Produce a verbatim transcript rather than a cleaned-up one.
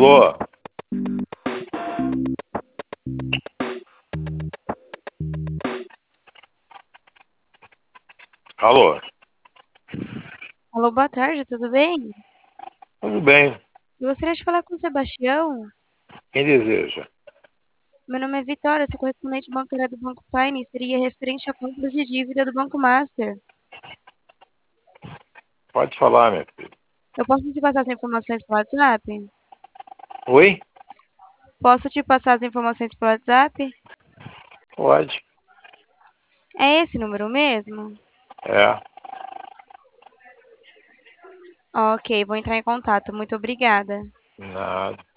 Alô? Alô? Alô, boa tarde, tudo bem? Tudo bem. Eu gostaria de falar com o Sebastião. Quem deseja? Meu nome é Vitória, sou correspondente bancária do Banco Prime. Seria referente a compras de dívida do Banco Master. Pode falar, minha filha. Eu posso te passar as informações pelo WhatsApp? Oi? Posso te passar as informações pelo WhatsApp? Pode. É esse número mesmo? É. Ok, vou entrar em contato. Muito obrigada. Nada.